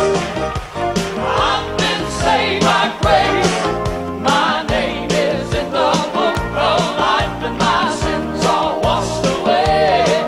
I've been saved by grace. My name is in the book of life, and my sins are washed away.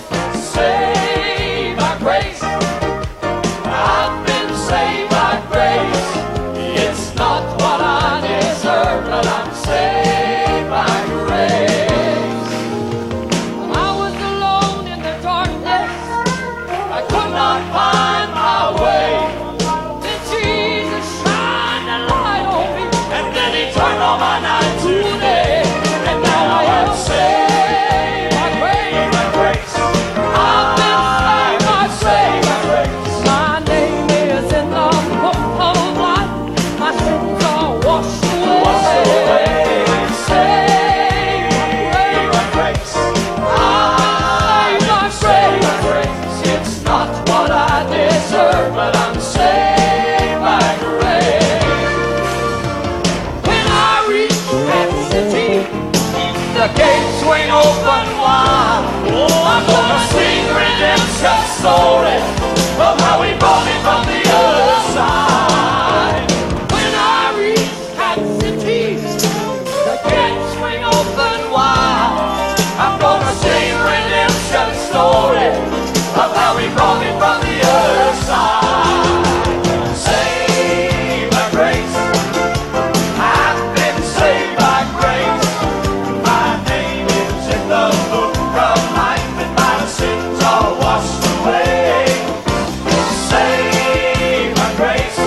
Saved by grace. I've been saved by grace. It's not what I deserve, but I'm saved by grace. I was alone in the darkness. I could not find my way. Then Jesus shined a light on me, and then He turned all my night to day. And now I am saved by grace. I've been saved by grace. My name is in the book of life. My sins are washed away. Saved by grace. I'm saved by grace. It's not what I deserve, but I'm saved by grace. When I reach that city, the gates swing open wide. Oh, I'm gonna sing redemption story of how He brought me from the other side. When I reach that city, the gates swing open wide. I'm gonna sing redemption story of how He brought me from the other side. Saved by grace. I've been saved by grace. My name is in the book of life, and my sins are washed away. Saved by grace.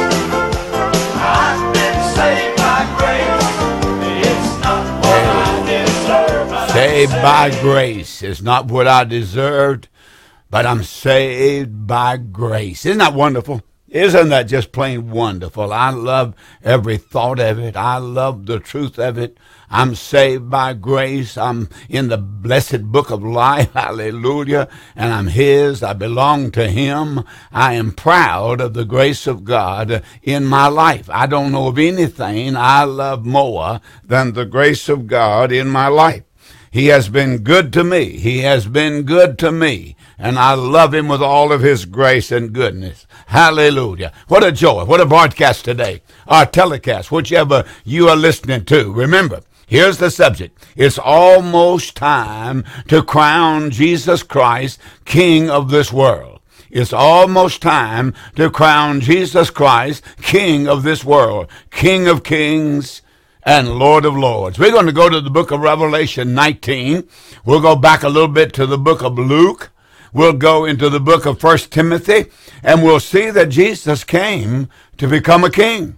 I've been saved by grace. It's not what I deserve, but I'm Saved by grace is not what I deserved, but I'm saved by grace. Isn't that wonderful? Isn't that just plain wonderful? I love every thought of it. I love the truth of it. I'm saved by grace. I'm in the blessed book of life. Hallelujah. And I'm His. I belong to Him. I am proud of the grace of God in my life. I don't know of anything I love more than the grace of God in my life. He has been good to me. He has been good to me. And I love Him with all of His grace and goodness. Hallelujah. What a joy. What a broadcast today. Our telecast, whichever you are listening to. Remember, here's the subject. It's almost time to crown Jesus Christ King of this world. It's almost time to crown Jesus Christ King of this world. King of kings and Lord of lords. We're going to go to the book of Revelation 19. We'll go back a little bit to the book of Luke. We'll go into the book of 1 Timothy, and we'll see that Jesus came to become a king.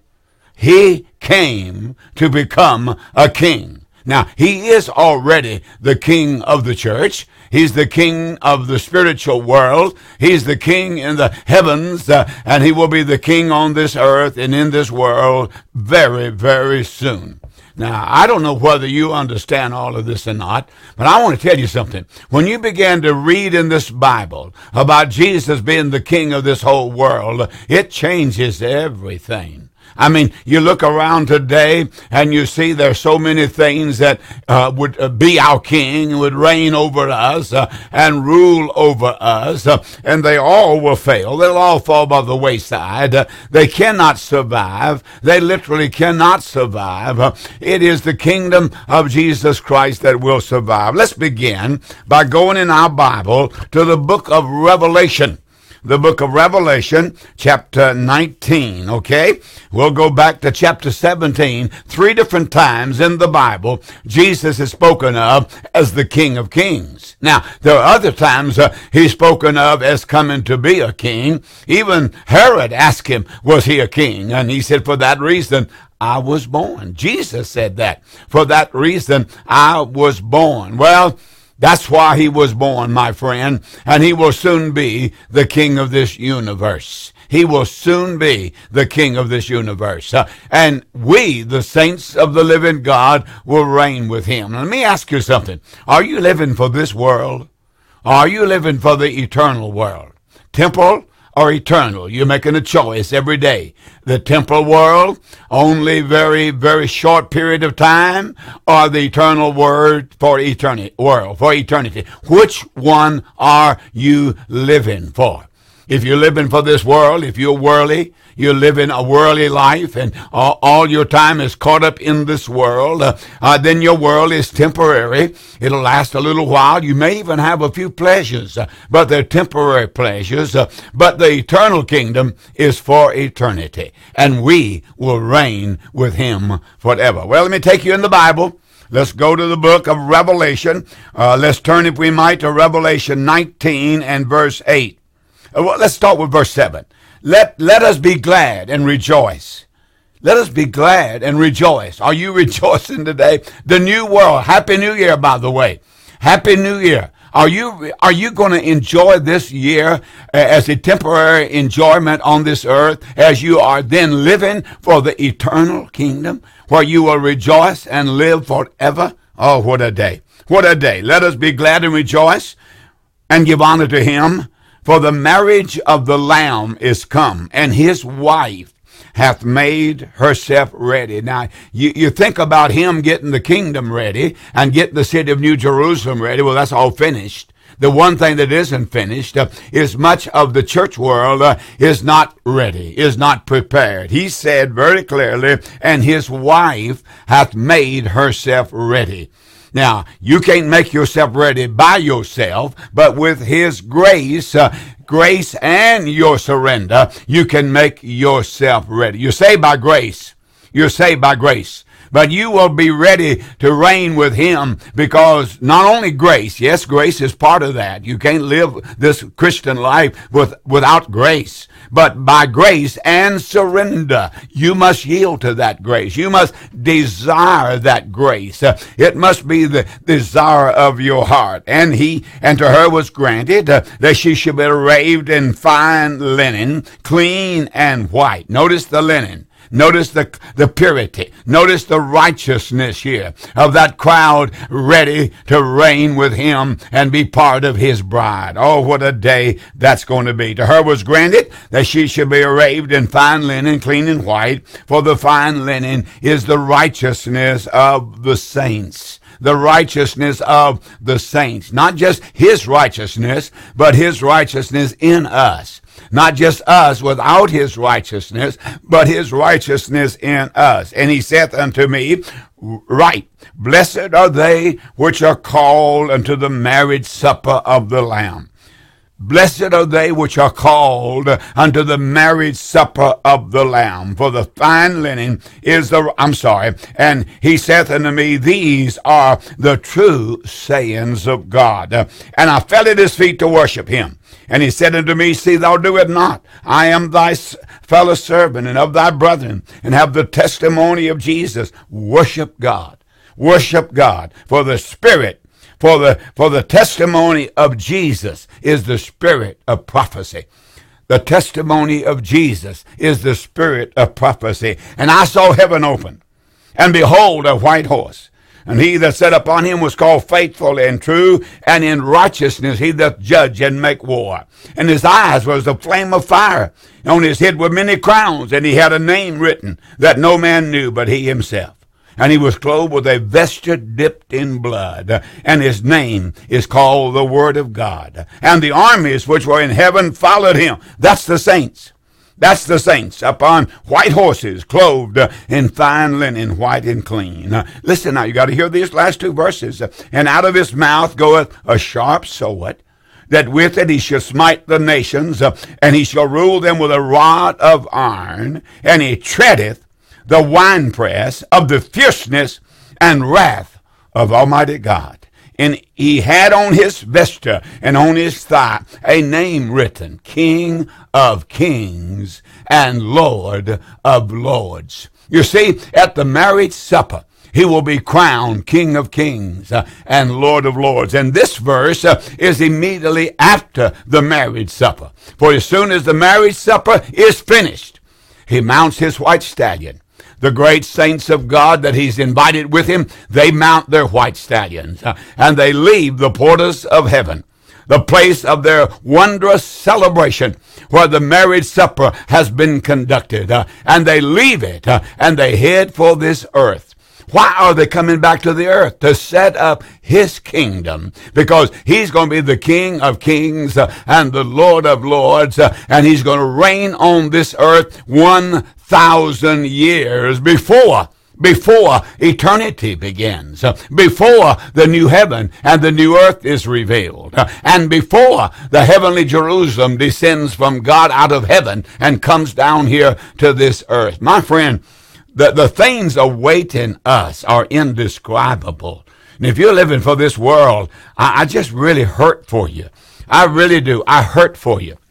He came to become a king. Now, He is already the king of the church. He's the king of the spiritual world. He's the king in the heavens, and He will be the king on this earth and in this world very, very soon. Now, I don't know whether you understand all of this or not, but I want to tell you something. When you begin to read in this Bible about Jesus being the king of this whole world, it changes everything. I mean, you look around today and you see there's so many things that would be our king, would reign over us and rule over us, and they all will fail. They'll all fall by the wayside. They cannot survive. They literally cannot survive. It is the kingdom of Jesus Christ that will survive. Let's begin by going in our Bible to the book of Revelation. The book of Revelation, chapter 19, okay? We'll go back to chapter 17. 3 different times in the Bible, Jesus is spoken of as the King of Kings. Now, there are other times He's spoken of as coming to be a king. Even Herod asked Him, was He a king? And He said, for that reason, I was born. Jesus said that. For that reason, I was born. Well, that's why He was born, my friend, and He will soon be the king of this universe. He will soon be the king of this universe. And we, the saints of the living God, will reign with Him. Let me ask you something. Are you living for this world? Or are you living for the eternal world? Temporal or eternal? You're making a choice every day. The temporal world, only very, very short period of time, or the eternal word for eternity, world, for eternity. Which one are you living for? If you're living for this world, if you're worldly, you're living a worldly life, and all your time is caught up in this world, then your world is temporary. It'll last a little while. You may even have a few pleasures, but they're temporary pleasures. But the eternal kingdom is for eternity, and we will reign with him forever. Well, let me take you in the Bible. Let's go to the book of Revelation. Let's turn, if we might, to Revelation 19 and verse 8. Well, let's start with verse 7. Let us be glad and rejoice. Let us be glad and rejoice. Are you rejoicing today? The new world. Happy New Year, by the way. Happy New Year. Are you going to enjoy this year as a temporary enjoyment on this earth, as you are then living for the eternal kingdom where you will rejoice and live forever? Oh, what a day. What a day. Let us be glad and rejoice and give honor to him. For the marriage of the Lamb is come, and his wife hath made herself ready. Now, you think about him getting the kingdom ready and getting the city of New Jerusalem ready. Well, that's all finished. The one thing that isn't finished is much of the church world is not ready, is not prepared. He said very clearly, and his wife hath made herself ready. Now, you can't make yourself ready by yourself, but with his grace, grace and your surrender, you can make yourself ready. You're saved by grace. You're saved by grace. But you will be ready to reign with him, because not only grace, yes, grace is part of that. You can't live this Christian life without grace. But by grace and surrender, you must yield to that grace. You must desire that grace. It must be the desire of your heart. And to her was granted that she should be arrayed in fine linen, clean and white. Notice the linen. Notice the purity. Notice the righteousness here of that crowd ready to reign with him and be part of his bride. Oh, what a day that's going to be. To her was granted that she should be arrayed in fine linen, clean and white, for the fine linen is the righteousness of the saints. The righteousness of the saints. Not just his righteousness, but his righteousness in us. Not just us without his righteousness, but his righteousness in us. And he saith unto me, right, blessed are they which are called unto the marriage supper of the Lamb. Blessed are they which are called unto the marriage supper of the Lamb. For the fine linen is and he saith unto me, these are the true sayings of God. And I fell at his feet to worship him. And he said unto me, see, thou do it not. I am thy fellow servant and of thy brethren, and have the testimony of Jesus. Worship God. Worship God. For the Spirit, for the testimony of Jesus is the spirit of prophecy. The testimony of Jesus is the spirit of prophecy. And I saw heaven open, and behold, a white horse. And he that sat upon him was called Faithful and True, and in righteousness he doth judge and make war. And his eyes was a flame of fire. And on his head were many crowns, and he had a name written that no man knew but he himself. And he was clothed with a vesture dipped in blood, and his name is called the Word of God. And the armies which were in heaven followed him. That's the saints. That's the saints upon white horses, clothed in fine linen, white and clean. Listen now, you got to hear these last two verses. And out of his mouth goeth a sharp sword, that with it he shall smite the nations, and he shall rule them with a rod of iron, and he treadeth the winepress of the fierceness and wrath of Almighty God. And he had on his vesture and on his thigh a name written, King of Kings and Lord of Lords. You see, at the marriage supper, he will be crowned King of Kings and Lord of Lords. And this verse is immediately after the marriage supper. For as soon as the marriage supper is finished, he mounts his white stallion. The great saints of God that he's invited with him, they mount their white stallions, and they leave the portals of heaven, the place of their wondrous celebration where the marriage supper has been conducted, and they leave it, and they head for this earth, Why are they coming back to the earth? To set up his kingdom, because he's going to be the King of kings and the Lord of lords, and he's going to reign on this earth 1,000 years before eternity begins, before the new heaven and the new earth is revealed, and before the heavenly Jerusalem descends from God out of heaven and comes down here to this earth. My friend, the things awaiting us are indescribable. And if you're living for this world, I just really hurt for you. I really do. I hurt for you.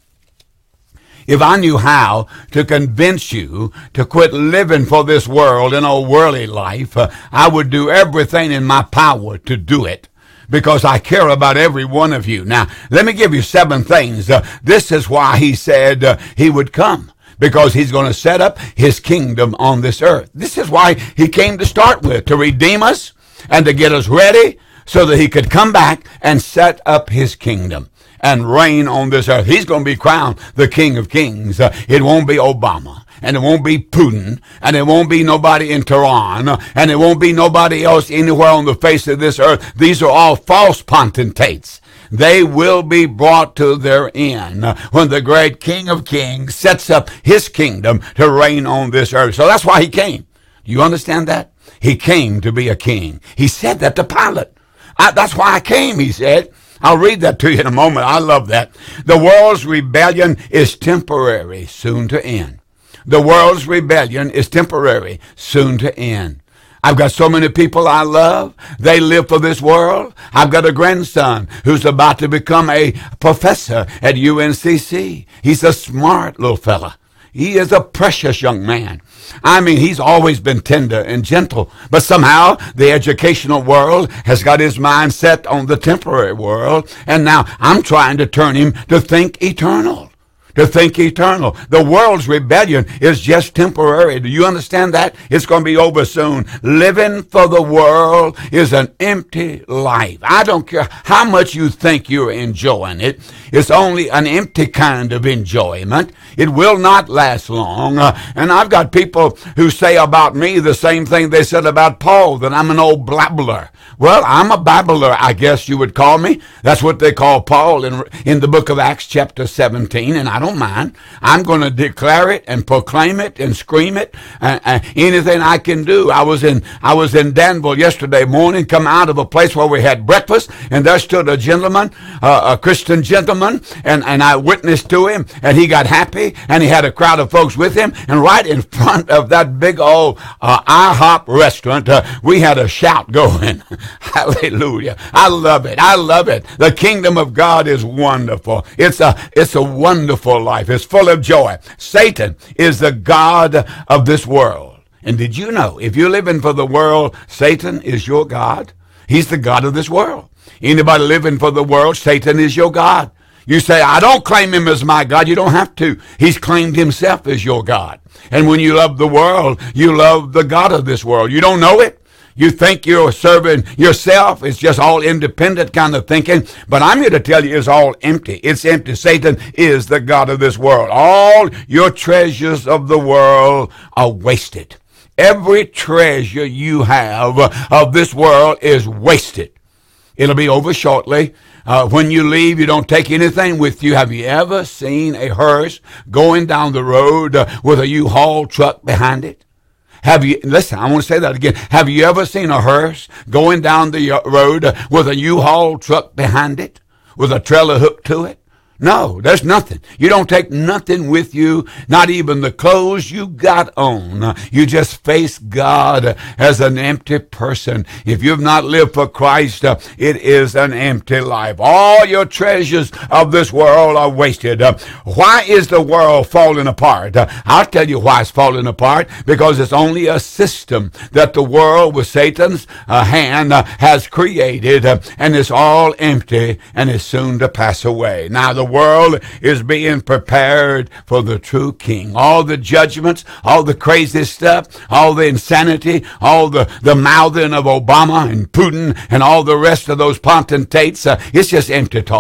If I knew how to convince you to quit living for this world and a worldly life, I would do everything in my power to do it, because I care about every one of you. Now, let me give you 7 things. This is why he said he would come, because he's going to set up his kingdom on this earth. This is why he came to start with, to redeem us and to get us ready so that he could come back and set up his kingdom and reign on this earth. He's going to be crowned the King of Kings. It won't be Obama, and it won't be Putin, and it won't be nobody in Tehran, and it won't be nobody else anywhere on the face of this earth. These are all false potentates. They will be brought to their end when the great King of Kings sets up his kingdom to reign on this earth. So that's why he came. Do you understand that? He came to be a king. He said that to Pilate. That's why I came, he said. I'll read that to you in a moment. I love that. The world's rebellion is temporary, soon to end. The world's rebellion is temporary, soon to end. I've got so many people I love. They live for this world. I've got a grandson who's about to become a professor at UNCC. He's a smart little fella. He is a precious young man. I mean, he's always been tender and gentle, but somehow the educational world has got his mind set on the temporary world, and now I'm trying to turn him to think eternal. To think eternal. The world's rebellion is just temporary. Do you understand that? It's going to be over soon. Living for the world is an empty life. I don't care how much you think you're enjoying it. It's only an empty kind of enjoyment. It will not last long. And I've got people who say about me the same thing they said about Paul, that I'm an old babbler. Well, I'm a babbler, I guess you would call me. That's what they call Paul in the book of Acts chapter 17, and I don't mind. I'm going to declare it and proclaim it and scream it. Anything I can do. I was in Danville yesterday morning, come out of a place where we had breakfast, and there stood a gentleman, a Christian gentleman, and I witnessed to him, and he got happy, and he had a crowd of folks with him, and right in front of that big old IHOP restaurant, we had a shout going. Hallelujah. I love it. I love it. The kingdom of God is wonderful. It's a wonderful life. It's full of joy. Satan is the god of this world. And did you know, if you're living for the world, Satan is your god? He's the god of this world. Anybody living for the world, Satan is your god. You say, I don't claim him as my God. You don't have to. He's claimed himself as your God. And when you love the world, you love the god of this world. You don't know it. You think you're serving yourself. It's just all independent kind of thinking. But I'm here to tell you it's all empty. It's empty. Satan is the god of this world. All your treasures of the world are wasted. Every treasure you have of this world is wasted. It'll be over shortly. When you leave, you don't take anything with you. Have you ever seen a hearse going down the road with a U-Haul truck behind it? Listen, I want to say that again. Have you ever seen a hearse going down the road with a U-Haul truck behind it, with a trailer hooked to it? No, there's nothing. You don't take nothing with you, not even the clothes you got on. You just face God as an empty person. If you've not lived for Christ, it is an empty life. All your treasures of this world are wasted. Why is the world falling apart? I'll tell you why it's falling apart. Because it's only a system that the world with Satan's hand has created, and it's all empty and is soon to pass away. Now, the world is being prepared for the true king. All the judgments, all the crazy stuff, all the insanity, all the mouthing of Obama and Putin and all the rest of those potentates, it's just empty talk.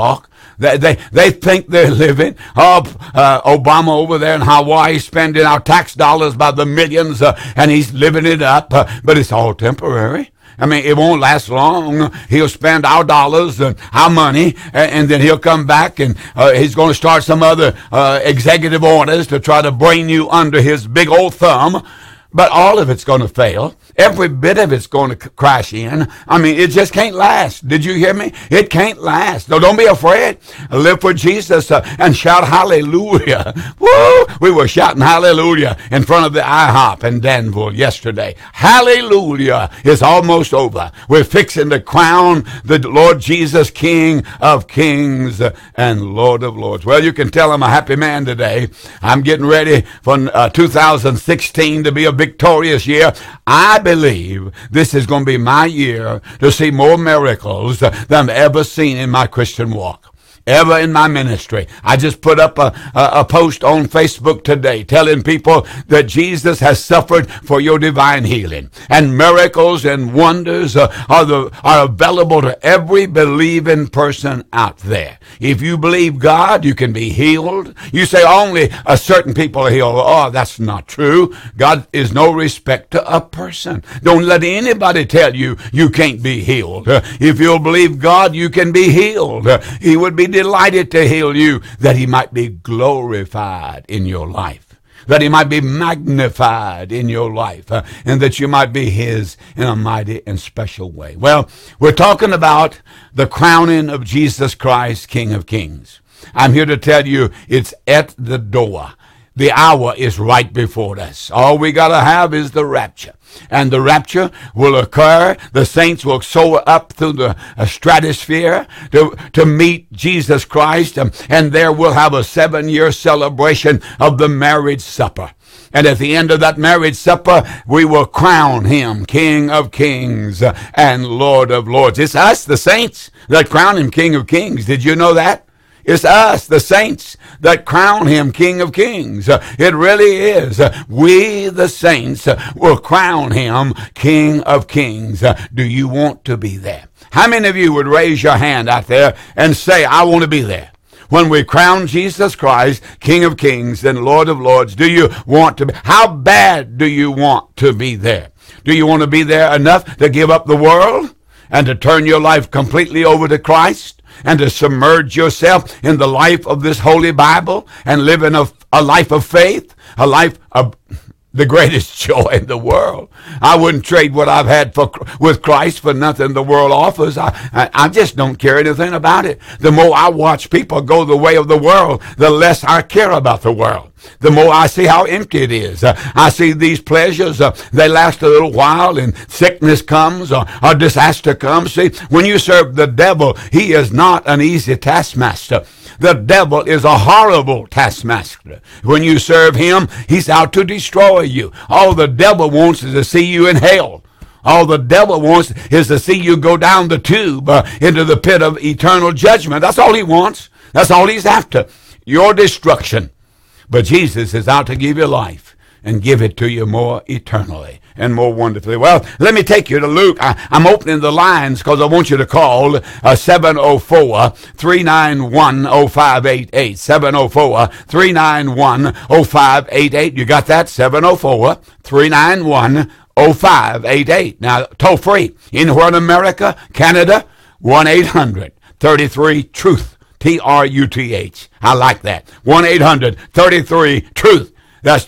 They think they're living. Obama over there in Hawaii spending our tax dollars by the millions, and he's living it up, but it's all temporary. I mean, it won't last long. He'll spend our dollars and our money, and then he'll come back, and he's going to start some other executive orders to try to bring you under his big old thumb. But all of it's going to fail. Every bit of it's going to crash in. I mean, it just can't last. Did you hear me? It can't last. No, don't be afraid. Live for Jesus and shout hallelujah. Woo! We were shouting hallelujah in front of the IHOP in Danville yesterday. Hallelujah is almost over. We're fixing to crown the Lord Jesus King of Kings and Lord of Lords. Well, you can tell I'm a happy man today. I'm getting ready for 2016 to be a victorious year. I believe this is going to be my year to see more miracles than I've ever seen in my Christian walk. Ever in my ministry. I just put up a post on Facebook today telling people that Jesus has suffered for your divine healing. And miracles and wonders are available to every believing person out there. If you believe God, you can be healed. You say only a certain people are healed. Oh, that's not true. God is no respecter of person. Don't let anybody tell you you can't be healed. If you'll believe God, you can be healed. He would be delighted to heal you, that he might be glorified in your life, that he might be magnified in your life, and that you might be his in a mighty and special way. Well, we're talking about the crowning of Jesus Christ, King of Kings. I'm here to tell you it's at the door. The hour is right before us. All we got to have is the rapture. And the rapture will occur. The saints will soar up through the stratosphere to meet Jesus Christ. And there we'll have a 7-year celebration of the marriage supper. And at the end of that marriage supper, we will crown him King of Kings and Lord of Lords. It's us, the saints, that crown him King of Kings. Did you know that? It's us, the saints, that crown him King of Kings. It really is. We, the saints, will crown him King of Kings. Do you want to be there? How many of you would raise your hand out there and say, I want to be there? When we crown Jesus Christ, King of Kings and Lord of Lords, do you want to be? How bad do you want to be there? Do you want to be there enough to give up the world and to turn your life completely over to Christ? And to submerge yourself in the life of this Holy Bible and live in a life of faith, a life of the greatest joy in the world. I wouldn't trade what I've had with Christ for nothing the world offers. I just don't care anything about it. The more I watch people go the way of the world, the less I care about the world. The more I see how empty it is. I see these pleasures, they last a little while, and sickness comes or disaster comes. See, when you serve the devil, he is not an easy taskmaster. The devil is a horrible taskmaster. When you serve him, he's out to destroy you. All the devil wants is to see you in hell. All the devil wants is to see you go down the tube into the pit of eternal judgment. That's all he wants. That's all he's after. Your destruction. But Jesus is out to give you life and give it to you more eternally and more wonderfully. Well, let me take you to Luke. I'm opening the lines because I want you to call 704-391-0588. 704-391-0588. You got that? 704-391-0588. Now, toll free. Anywhere in America, Canada, 1-800-33-TRUTH. Truth. I like that. 1-800-33-TRUTH. That's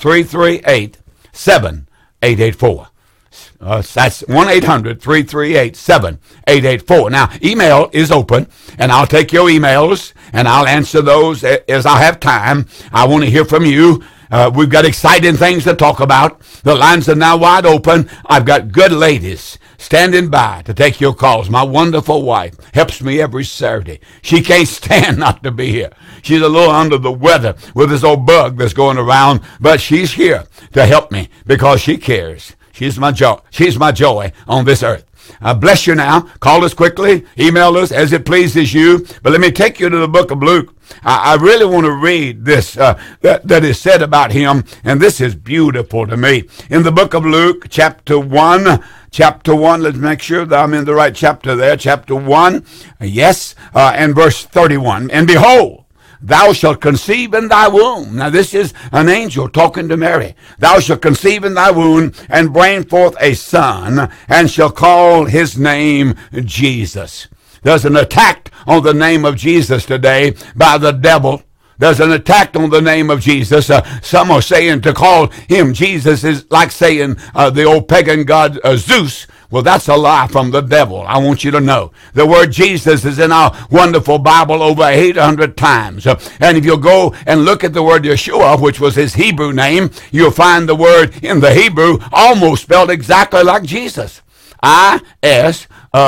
338-7884. That's 1-800-338-7884. Now, email is open, and I'll take your emails, and I'll answer those as I have time. I want to hear from you. We've got exciting things to talk about. The lines are now wide open. I've got good ladies standing by to take your calls. My wonderful wife helps me every Saturday. She can't stand not to be here. She's a little under the weather with this old bug that's going around, but she's here to help me because she cares. She's my joy. She's my joy on this earth. Bless you now. Call us quickly. Email us as it pleases you. But let me take you to the book of Luke. I really want to read this that is said about him, and this is beautiful to me. In the book of Luke, chapter 1, let's make sure that I'm in the right chapter there. Chapter 1, yes, and verse 31. And behold, thou shalt conceive in thy womb. Now this is an angel talking to Mary. Thou shalt conceive in thy womb and bring forth a son, and shall call his name Jesus. There's an attack on the name of Jesus today by the devil. There's an attack on the name of Jesus. Some are saying to call him Jesus is like saying the old pagan god Zeus. Well, that's a lie from the devil. I want you to know. The word Jesus is in our wonderful Bible over 800 times. And if you go and look at the word Yeshua, which was his Hebrew name, you'll find the word in the Hebrew almost spelled exactly like Jesus. I-S-O-U-S.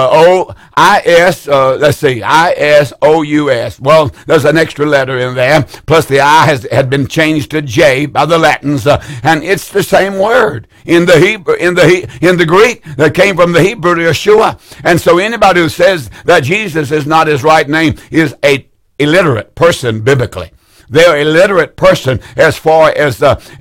Well, there's an extra letter in there. Plus the I had been changed to J by the Latins, and it's the same word in the Hebrew, in the Greek that came from the Hebrew to Yeshua. And so anybody who says that Jesus is not his right name is a illiterate person biblically. They're an illiterate person as far as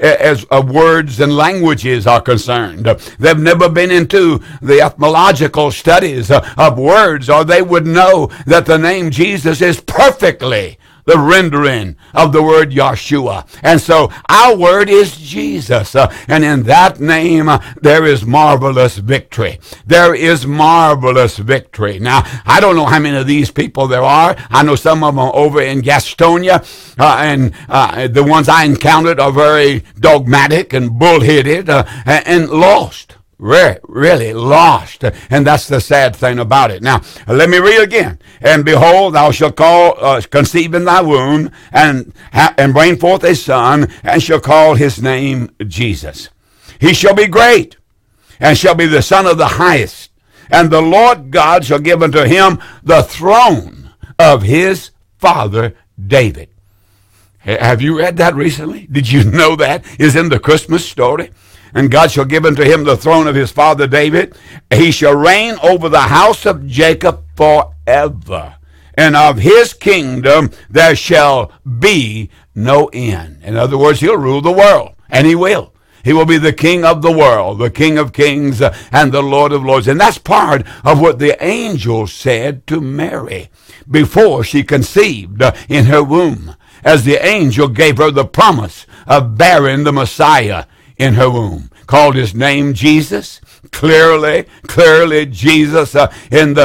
words and languages are concerned. They've never been into the etymological studies of words, or they would know that the name Jesus is perfectly the rendering of the word Yeshua. And so our word is Jesus. And in that name, there is marvelous victory. There is marvelous victory. Now, I don't know how many of these people there are. I know some of them are over in Gastonia. And the ones I encountered are very dogmatic and bullheaded and lost. Really lost. And that's the sad thing about it. Now, let me read again. And behold, thou shalt conceive in thy womb, and bring forth a son, and shall call his name Jesus. He shall be great, and shall be the Son of the Highest. And the Lord God shall give unto him the throne of his father David. Have you read that recently? Did you know that is in the Christmas story? And God shall give unto him the throne of his father David. He shall reign over the house of Jacob forever. And of his kingdom there shall be no end. In other words, he'll rule the world. And he will. He will be the king of the world, the King of kings and the Lord of lords. And that's part of what the angel said to Mary before she conceived in her womb, as the angel gave her the promise of bearing the Messiah in her womb. Called his name Jesus. Clearly Jesus in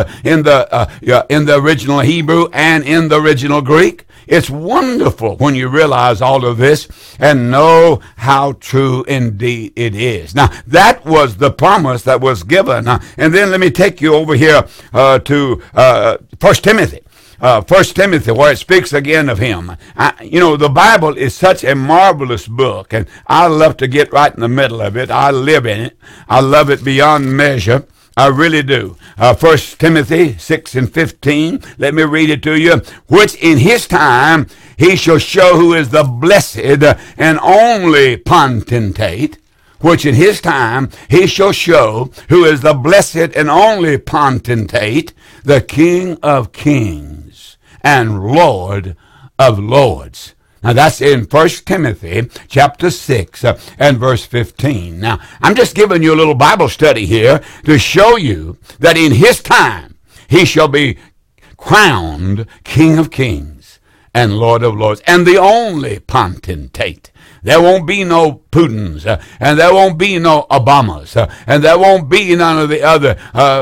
the original Hebrew and in the original Greek. It's wonderful when you realize all of this and know how true indeed it is. Now, that was the promise that was given. And then let me take you over here to 1 Timothy. 1 Timothy, where it speaks again of him. The Bible is such a marvelous book, and I love to get right in the middle of it. I live in it. I love it beyond measure. I really do. 1 Timothy 6 and 15, let me read it to you. Which in his time he shall show who is the blessed and only potentate, which in his time he shall show who is the blessed and only potentate, the King of kings and Lord of lords. Now that's in 1 Timothy chapter 6 and verse 15. Now I'm just giving you a little Bible study here to show you that in his time he shall be crowned King of kings and Lord of lords, and the only potentate. There won't be no Putins, and there won't be no Obamas, and there won't be none of the other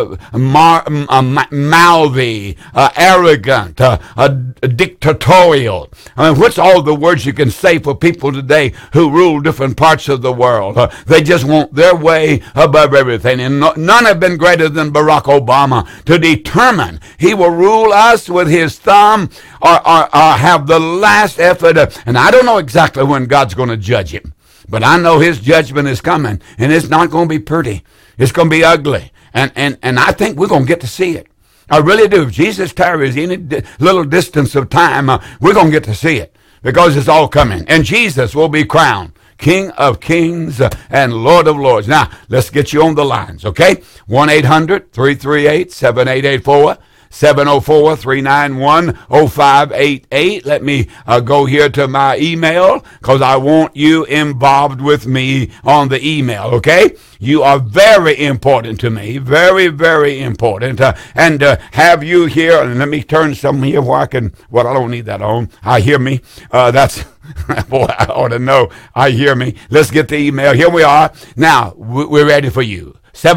mouthy, arrogant, dictatorial. I mean, what's all the words you can say for people today who rule different parts of the world? They just want their way above everything, and none have been greater than Barack Obama to determine he will rule us with his thumb or have the last effort. And I don't know exactly when God's going to judge him, but I know his judgment is coming, and it's not going to be pretty. It's going to be ugly, and I think we're going to get to see it. I really do. If Jesus tarries any little distance of time, we're going to get to see it, because it's all coming, and Jesus will be crowned King of kings and Lord of lords. Now, let's get you on the lines, okay? 1-800-338-7884. 704-391-0588. Let me go here to my email because I want you involved with me on the email, okay? You are very important to me, very, very important. And have you here, and let me turn some here where I can, well, I don't need that on. I hear me. That's, boy, I ought to know. I hear me. Let's get the email. Here we are. Now, we're ready for you.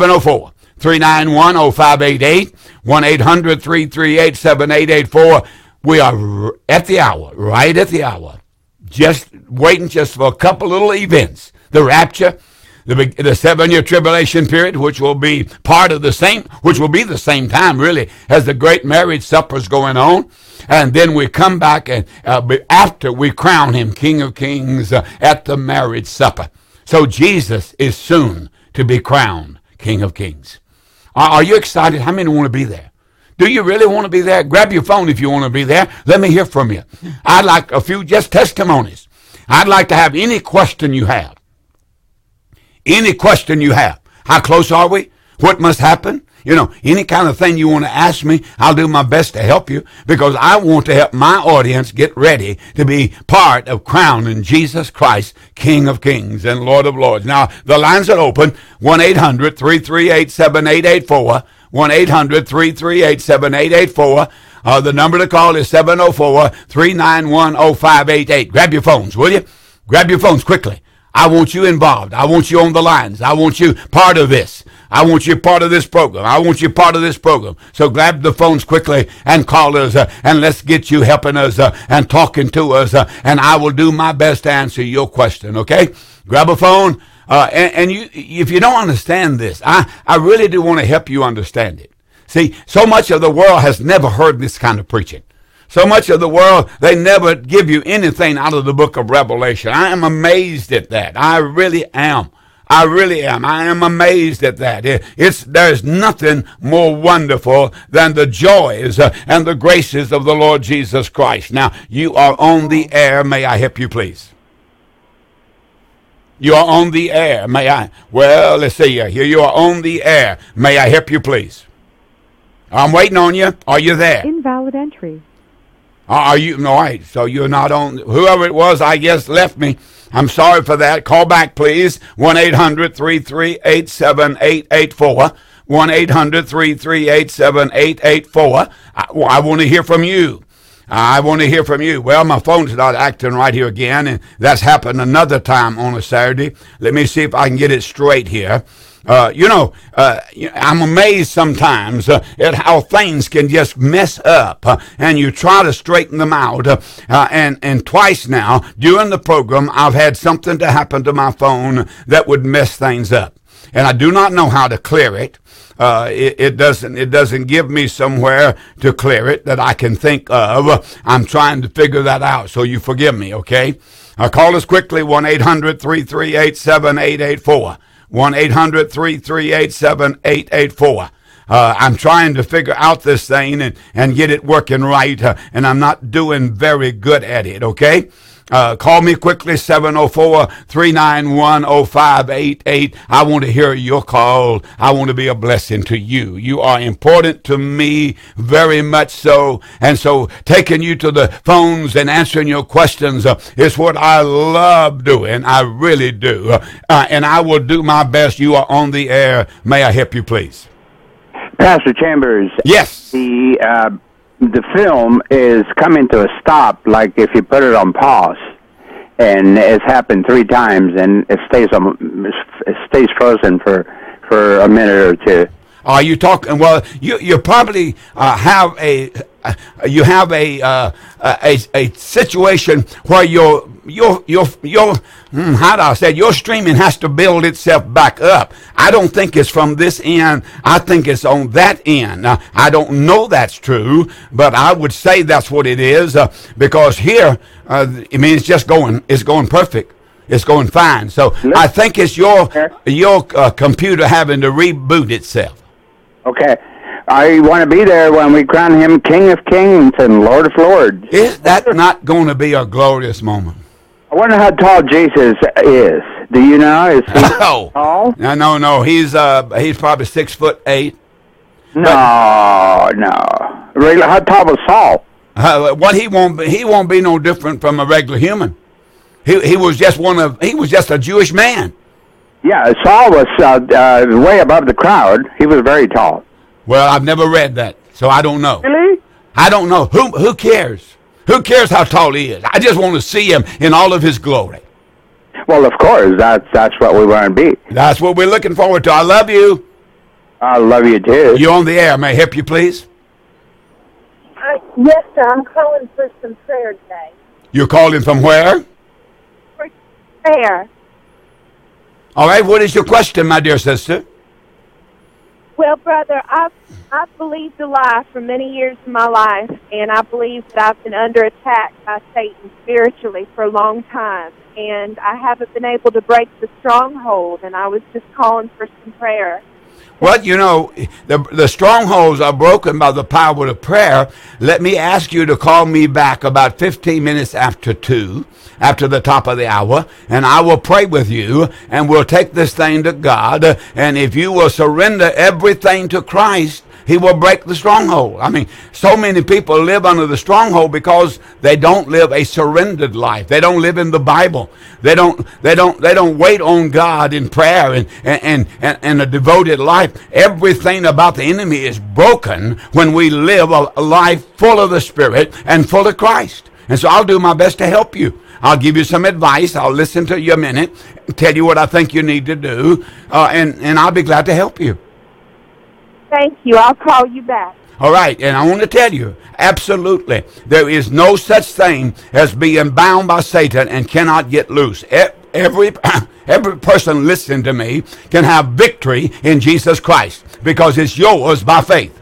704-391-0588, 1-800-338-7884. We are at the hour, right at the hour. Just waiting just for a couple little events. The rapture, the 7-year tribulation period, which will be part of the same, which will be the same time, really, as the great marriage supper's going on. And then we come back and after we crown him King of Kings at the marriage supper. So Jesus is soon to be crowned King of Kings. Are you excited? How many want to be there? Do you really want to be there? Grab your phone if you want to be there. Let me hear from you. I'd like a few just testimonies. I'd like to have any question you have. Any question you have. How close are we? What must happen? You know, any kind of thing you want to ask me, I'll do my best to help you because I want to help my audience get ready to be part of crowning Jesus Christ, King of Kings and Lord of Lords. Now, the lines are open, 1-800-338-7884, 1-800-338-7884. The number to call is 704-391-0588. Grab your phones, will you? Grab your phones quickly. I want you involved. I want you on the lines. I want you part of this. I want you part of this program. I want you part of this program. So grab the phones quickly and call us and let's get you helping us and talking to us and I will do my best to answer your question, okay? Grab a phone and you, if you don't understand this, I really do want to help you understand it. See, so much of the world has never heard this kind of preaching. So much of the world, they never give you anything out of the book of Revelation. I am amazed at that. I really am. I really am. I am amazed at that. There's nothing more wonderful than the joys and the graces of the Lord Jesus Christ. Now, you are on the air. May I help you, please? You are on the air. May I? Well, let's see here. Here you are on the air. May I help you, please? I'm waiting on you. Are you there? Invalid entry. Are you? No, right. So you're not on. Whoever it was, I guess, left me. I'm sorry for that. Call back, please. 1-800-338-7884. 1-800-338-7884. I want to hear from you. I want to hear from you. Well, my phone's not acting right here again, and that's happened another time on a Saturday. Let me see if I can get it straight here. I'm amazed sometimes at how things can just mess up, and you try to straighten them out. And twice now during the program, I've had something to happen to my phone that would mess things up, and I do not know how to clear it. It doesn't give me somewhere to clear it that I can think of. I'm trying to figure that out, so you forgive me, okay? Call us quickly, 1-800-338-7884. 1-800-338-7884. I'm trying to figure out this thing and get it working right, and I'm not doing very good at it, okay? Call me quickly, 704-391-0588. I want to hear your call. I want to be a blessing to you. You are important to me, very much so. And so taking you to the phones and answering your questions is what I love doing. I really do. And I will do my best. You are on the air. May I help you, please? Pastor Chambers. Yes. The film is coming to a stop, like if you put it on pause, and it's happened 3 times, and it stays frozen for a minute or two. Are you talking? Well, you probably have a situation where your how do I say, your streaming has to build itself back up. I don't think it's from this end. I think it's on that end. I don't know that's true, but I would say that's what it is because here, it's just going. It's going perfect. It's going fine. So I think it's your computer having to reboot itself. Okay. I want to be there when we crown him King of Kings and Lord of Lords. Is that not going to be a glorious moment? I wonder how tall Jesus is. Do you know? Is he tall? No. He's probably 6'8". No. How tall was Saul? What he won't be no different from a regular human. He was just a Jewish man. Yeah, Saul was way above the crowd. He was very tall. Well, I've never read that, so I don't know. Really? I don't know. Who cares? Who cares how tall he is? I just want to see him in all of his glory. Well, of course, that's what we want to be. That's what we're looking forward to. I love you. I love you too. You on the air? May I help you, please? Yes, sir. I'm calling for some prayer today. You're calling from where? For prayer. All right. What is your question, my dear sister? Well, brother, I've believed a lie for many years of my life, and I believe that I've been under attack by Satan spiritually for a long time, and I haven't been able to break the stronghold, and I was just calling for some prayer. Well, you know, the strongholds are broken by the power of prayer. Let me ask you to call me back about 15 minutes after 2, after the top of the hour, and I will pray with you, and we'll take this thing to God. And if you will surrender everything to Christ, he will break the stronghold. I mean, so many people live under the stronghold because they don't live a surrendered life. They don't live in the Bible. They don't wait on God in prayer and a devoted life. Everything about the enemy is broken when we live a life full of the Spirit and full of Christ. And so I'll do my best to help you. I'll give you some advice. I'll listen to you a minute, tell you what I think you need to do, and I'll be glad to help you. Thank you. I'll call you back. All right, and I want to tell you, absolutely, there is no such thing as being bound by Satan and cannot get loose. Every person listening to me can have victory in Jesus Christ because it's yours by faith.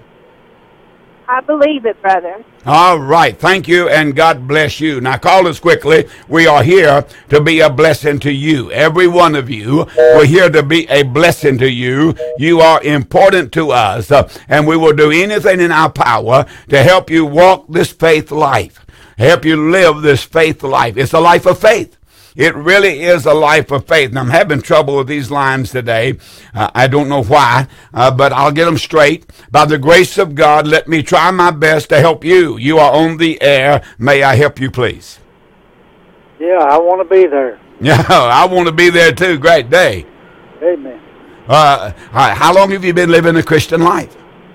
I believe it, brother. All right. Thank you, and God bless you. Now, call us quickly. We are here to be a blessing to you. Every one of you, we're here to be a blessing to you. You are important to us, and we will do anything in our power to help you walk this faith life, help you live this faith life. It's a life of faith. It really is a life of faith. And I'm having trouble with these lines today. I don't know why, but I'll get them straight. By the grace of God, let me try my best to help you. You are on the air. May I help you, please? Yeah, I want to be there. Yeah, I want to be there too. Great day. Amen. All right. How long have you been living a Christian life?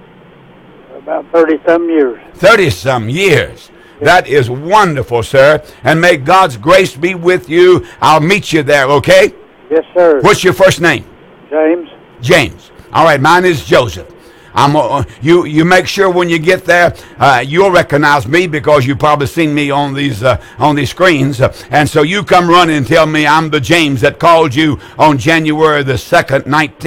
About 30-some years. 30-some years. That is wonderful, sir. And may God's grace be with you. I'll meet you there, okay? Yes, sir. What's your first name? James. James. All right, mine is Joseph. You make sure when you get there, you'll recognize me because you've probably seen me on these screens. And so you come running and tell me I'm the James that called you on January the 2nd,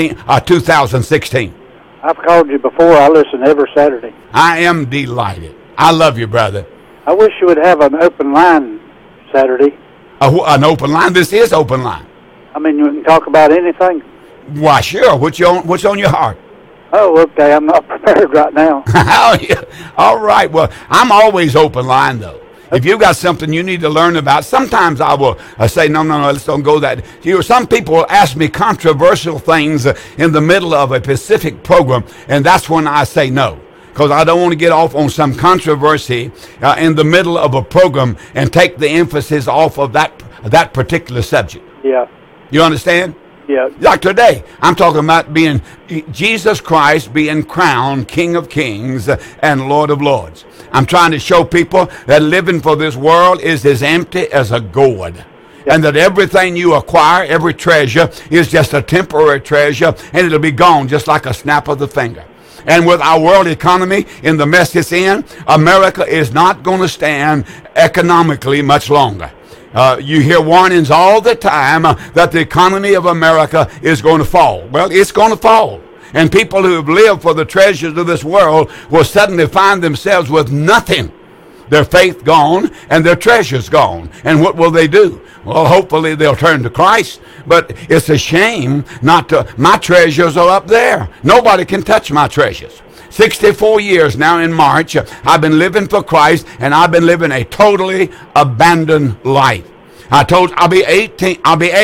2016. I've called you before. I listen every Saturday. I am delighted. I love you, brother. I wish you would have an open line Saturday. An open line? This is open line. I mean, you can talk about anything. Why, sure. What's on your heart? Oh, okay. I'm not prepared right now. All right. Well, I'm always open line, though. If you've got something you need to learn about, sometimes I will say, no, let's don't go that. Some people will ask me controversial things in the middle of a Pacific program, and that's when I say no. Because I don't want to get off on some controversy in the middle of a program and take the emphasis off of that particular subject. Yeah. You understand? Yeah. Like today, I'm talking about being Jesus Christ being crowned King of Kings and Lord of Lords. I'm trying to show people that living for this world is as empty as a gourd. And that everything you acquire, every treasure, is just a temporary treasure, and it'll be gone just like a snap of the finger. And with our world economy in the mess it's in, America is not going to stand economically much longer. You hear warnings all the time that the economy of America is going to fall. Well, it's going to fall. And people who have lived for the treasures of this world will suddenly find themselves with nothing. Their faith gone and their treasures gone. And what will they do? Well, hopefully they'll turn to Christ. But it's a shame not to. My treasures are up there. Nobody can touch my treasures. 64 years now in March, I've been living for Christ, and I've been living a totally abandoned life. I told I'll be 80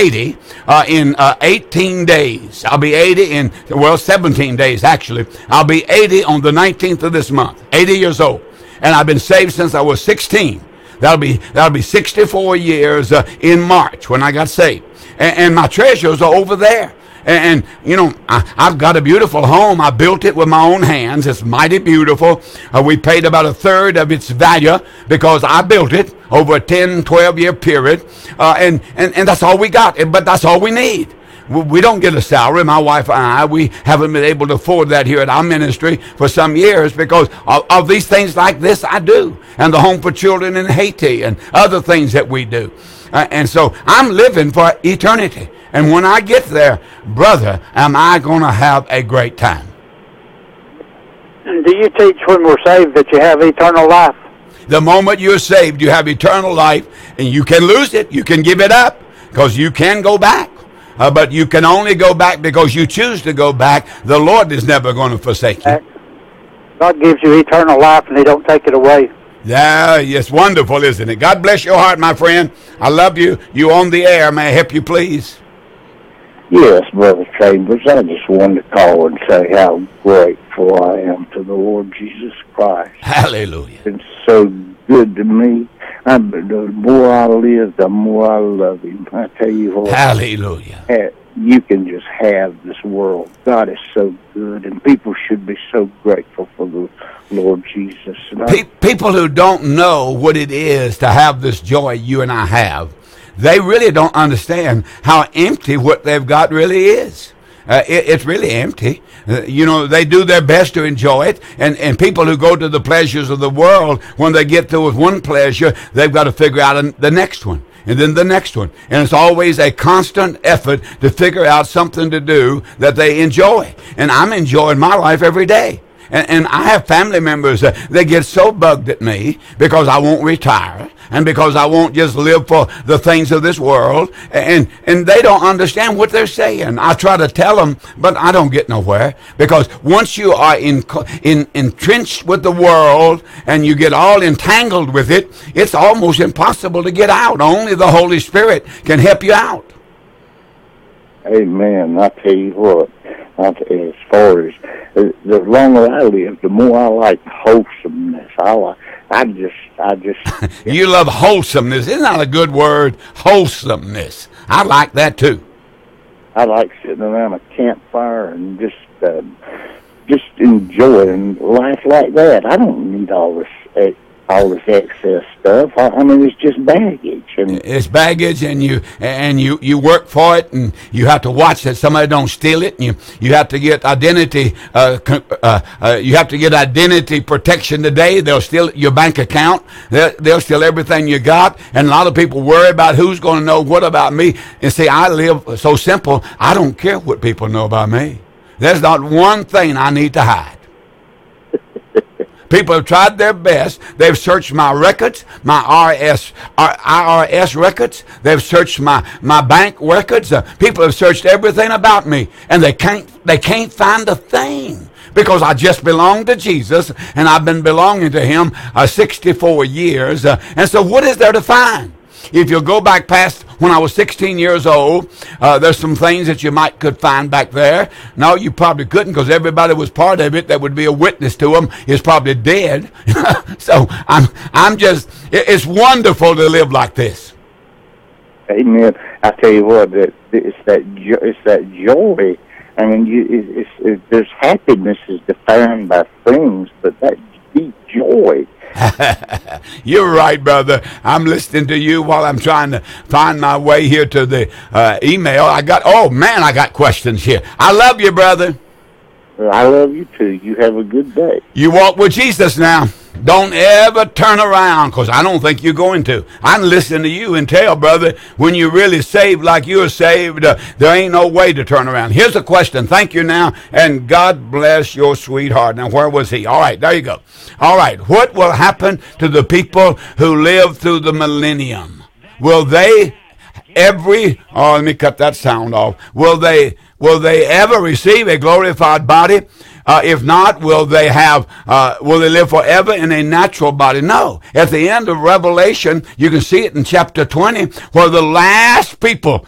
in 18 days. I'll be 80 in 17 days actually. I'll be 80 on the 19th of this month. 80 years old, and I've been saved since I was 16. That'll be 64 years in March when I got saved, and my treasures are over there. And you know, I've got a beautiful home. I built it with my own hands. It's mighty beautiful. We paid about a third of its value because I built it over a 10, 12-year period. And that's all we got. But that's all we need. We don't get a salary. My wife and I, we haven't been able to afford that here at our ministry for some years because of these things like this I do. And the Home for Children in Haiti and other things that we do. And so I'm living for eternity. And when I get there, brother, am I going to have a great time. And do you teach when we're saved that you have eternal life? The moment you're saved, you have eternal life, and you can lose it. You can give it up because you can go back. But you can only go back because you choose to go back. The Lord is never going to forsake you. God gives you eternal life, and He don't take it away. Yeah, it's wonderful, isn't it? God bless your heart, my friend. I love you. You on the air. May I help you, please? Yes, Brother Chambers, I just wanted to call and say how grateful I am to the Lord Jesus Christ. Hallelujah. It's been so good to me. The more I live, the more I love Him. I tell you what. Hallelujah. You can just have this world. God is so good, and people should be so grateful for the Lord Jesus. People who don't know what it is to have this joy you and I have, they really don't understand how empty what they've got really is. It's really empty. You know, they do their best to enjoy it. And people who go to the pleasures of the world, when they get through with one pleasure, they've got to figure out the next one. And then the next one. And it's always a constant effort to figure out something to do that they enjoy. And I'm enjoying my life every day. And I have family members that get so bugged at me because I won't retire and because I won't just live for the things of this world. And they don't understand what they're saying. I try to tell them, but I don't get nowhere. Because once you are entrenched with the world and you get all entangled with it, it's almost impossible to get out. Only the Holy Spirit can help you out. Amen. I tell you what, as far as the longer I live, the more I like wholesomeness. I just. You love wholesomeness. Isn't that a good word? Wholesomeness. I like that too. I like sitting around a campfire and just enjoying life like that. I don't need all this excess stuff. I mean, it's just baggage. And it's baggage, and you work for it, and you have to watch that somebody don't steal it, and you have to get identity. You have to get identity protection today. They'll steal your bank account. They'll steal everything you got, and a lot of people worry about who's going to know what about me. And see, I live so simple. I don't care what people know about me. There's not one thing I need to hide. People have tried their best. They've searched my records, my IRS records. They've searched my bank records. People have searched everything about me, and they can't find a thing because I just belong to Jesus, and I've been belonging to Him 64 years. And so, what is there to find? If you go back past when I was 16 years old, there's some things that you could find back there. No, you probably couldn't because everybody was part of it that would be a witness to them is probably dead. So it's wonderful to live like this. Amen. I tell you what, it's that joy. I mean, there's happiness is defined by things, but that deep joy. You're right, brother. I'm listening to you while I'm trying to find my way here to the email. I got questions here. I love you, brother. I love you too. You have a good day. You walk with Jesus now. Don't ever turn around, because I don't think you're going to. I can listen to you and tell, brother, when you're really saved like you're saved, there ain't no way to turn around. Here's a question. Thank you now, and God bless your sweetheart. Now, where was he? All right, there you go. All right, what will happen to the people who live through the millennium? Will they let me cut that sound off. Will they ever receive a glorified body? If not, will they live forever in a natural body? No. At the end of Revelation, you can see it in chapter 20, where the last people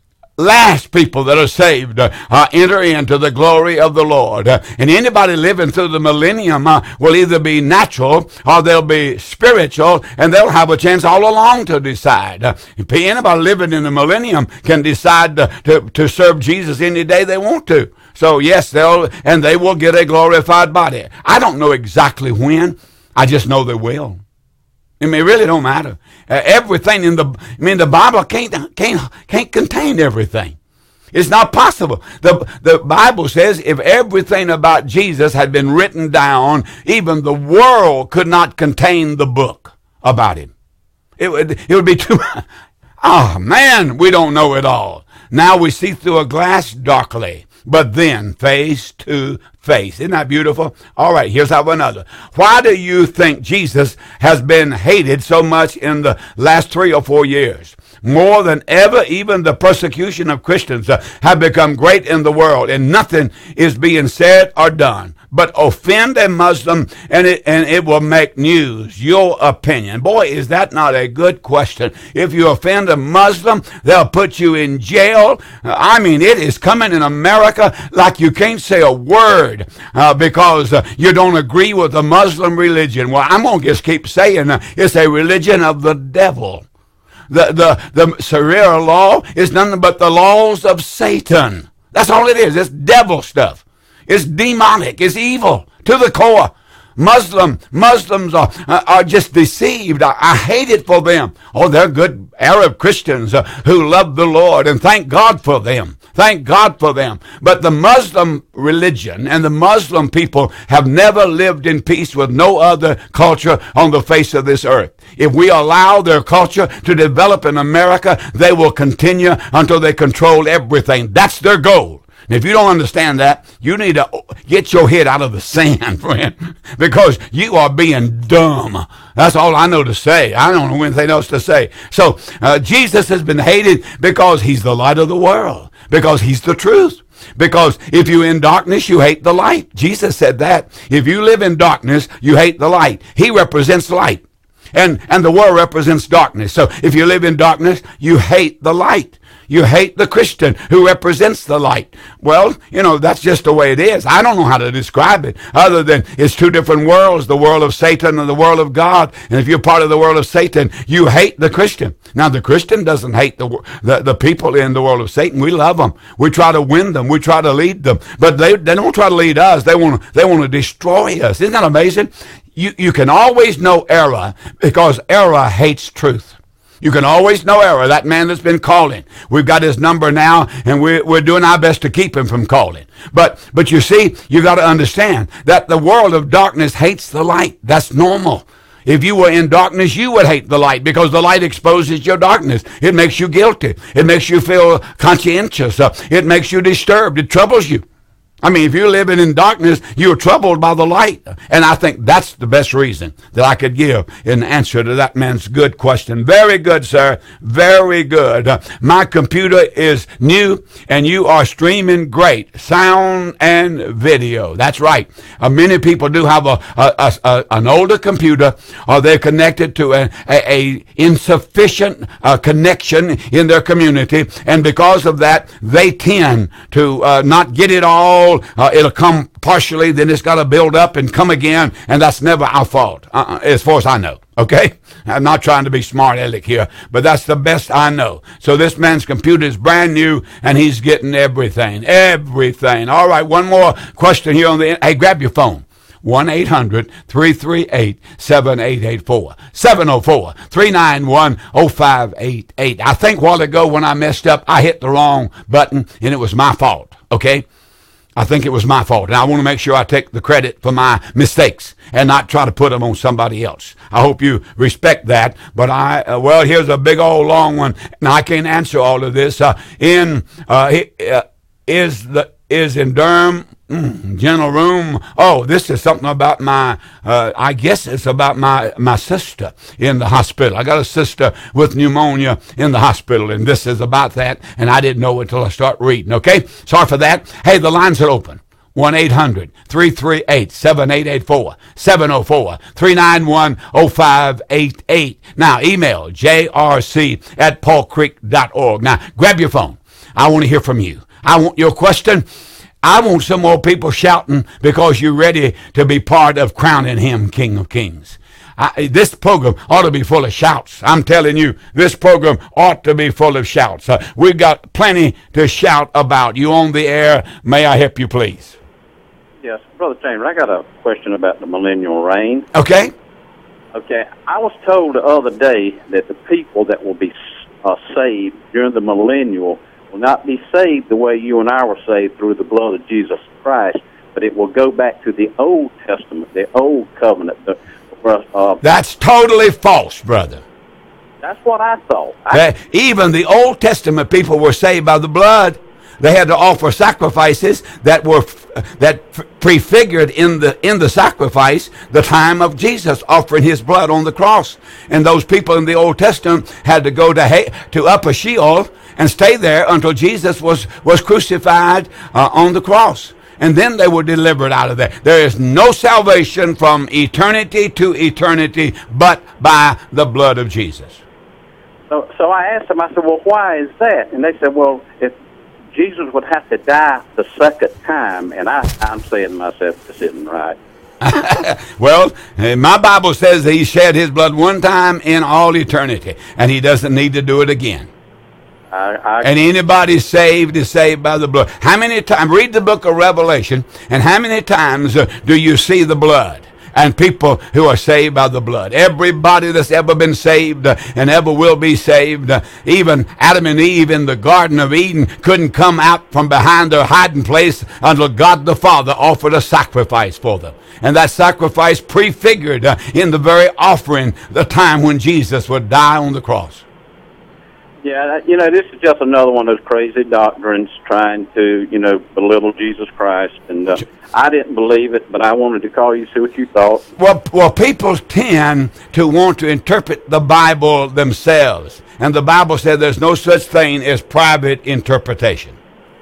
that are saved enter into the glory of the Lord. And anybody living through the millennium will either be natural or they'll be spiritual, and they'll have a chance all along to decide. Anybody living in the millennium can decide to serve Jesus any day they want to. So yes, they will get a glorified body. I don't know exactly when. I just know they will. I mean, it really don't matter. Everything in the Bible can't contain everything. It's not possible. The Bible says if everything about Jesus had been written down, even the world could not contain the book about him. It would be too. Oh man, we don't know it all. Now we see through a glass darkly, but then face to face. Isn't that beautiful? All right, here's another. Why do you think Jesus has been hated so much in the last 3 or 4 years? More than ever, even the persecution of Christians have become great in the world, and nothing is being said or done but offend a Muslim, and it will make news. Your opinion. Boy, is that not a good question. If you offend a Muslim, they'll put you in jail. I mean, it is coming in America like you can't say a word because you don't agree with the Muslim religion. Well, I'm going to just keep saying it's a religion of the devil. The Sharia law is nothing but the laws of Satan. That's all it is. It's devil stuff. It's demonic. It's evil to the core. Muslims are just deceived. I hate it for them. Oh, they're good Arab Christians who love the Lord, and thank God for them. Thank God for them. But the Muslim religion and the Muslim people have never lived in peace with no other culture on the face of this earth. If we allow their culture to develop in America, they will continue until they control everything. That's their goal. And if you don't understand that, you need to get your head out of the sand, friend, because you are being dumb. That's all I know to say. I don't know anything else to say. So Jesus has been hated because he's the light of the world, because he's the truth. Because if you're in darkness, you hate the light. Jesus said that. If you live in darkness, you hate the light. He represents light. And the world represents darkness. So if you live in darkness, you hate the light. You hate the Christian who represents the light. Well, that's just the way it is. I don't know how to describe it other than it's two different worlds, the world of Satan and the world of God. And if you're part of the world of Satan, you hate the Christian. Now, the Christian doesn't hate the people in the world of Satan. We love them. We try to win them. We try to lead them. But they don't try to lead us. They want to destroy us. Isn't that amazing? You can always know error because error hates truth. You can always know error. That man that's been calling. We've got his number now, and we're doing our best to keep him from calling. But you see, you got to understand that the world of darkness hates the light. That's normal. If you were in darkness, you would hate the light because the light exposes your darkness. It makes you guilty. It makes you feel conscientious. It makes you disturbed. It troubles you. I mean, if you're living in darkness, you're troubled by the light. And I think that's the best reason that I could give in answer to that man's good question. Very good, sir. Very good. My computer is new, and you are streaming great. Sound and video. That's right. Many people do have an older computer, or they're connected to a insufficient connection in their community. And because of that, they tend to not get it all. It'll come partially, then it's got to build up and come again, and that's never our fault, as far as I know. Okay? I'm not trying to be smart-aleck here, but that's the best I know. So this man's computer is brand new, and he's getting everything. Everything. All right, one more question here on the end. Hey, grab your phone. 1-800-338-7884. 704-391-0588. I think a while ago when I messed up, I hit the wrong button, and it was my fault. Okay? I think it was my fault, and I want to make sure I take the credit for my mistakes and not try to put them on somebody else. I hope you respect that, but here's a big old long one, and I can't answer all of this. Is in Durham general room. Oh, this is something about I guess it's about my sister in the hospital. I got a sister with pneumonia in the hospital, and this is about that, and I didn't know until I start reading, okay? Sorry for that. Hey, the lines are open. 1-800-338-7884, 704-391-0588. Now, email jrc@paulcreek.org. Now, grab your phone. I want to hear from you. I want your question. I want some more people shouting because you're ready to be part of crowning him King of Kings. This program ought to be full of shouts. I'm telling you, this program ought to be full of shouts. We've got plenty to shout about. You on the air. May I help you, please? Yes, Brother Chambers, I got a question about the millennial reign. Okay. Okay, I was told the other day that the people that will be saved during the millennial will not be saved the way you and I were saved through the blood of Jesus Christ, but it will go back to the Old Testament, the Old Covenant. That's totally false, brother. That's what I thought. Even the Old Testament people were saved by the blood. They had to offer sacrifices that prefigured in the sacrifice the time of Jesus offering his blood on the cross. And those people in the Old Testament had to go to Upper Sheol and stay there until Jesus was crucified on the cross. And then they were delivered out of there. There is no salvation from eternity to eternity but by the blood of Jesus. So I asked them, I said, well, why is that? And they said, well, if Jesus would have to die the second time, and I'm saying to myself, this isn't right. Well, my Bible says that he shed his blood one time in all eternity, and he doesn't need to do it again. And anybody saved is saved by the blood. How many times, read the book of Revelation, and how many times do you see the blood? And people who are saved by the blood. Everybody that's ever been saved and ever will be saved, even Adam and Eve in the Garden of Eden couldn't come out from behind their hiding place until God the Father offered a sacrifice for them. And that sacrifice prefigured in the very offering the time when Jesus would die on the cross. Yeah, this is just another one of those crazy doctrines trying to, belittle Jesus Christ. And I didn't believe it, but I wanted to call you, see what you thought. Well, people tend to want to interpret the Bible themselves. And the Bible said there's no such thing as private interpretation.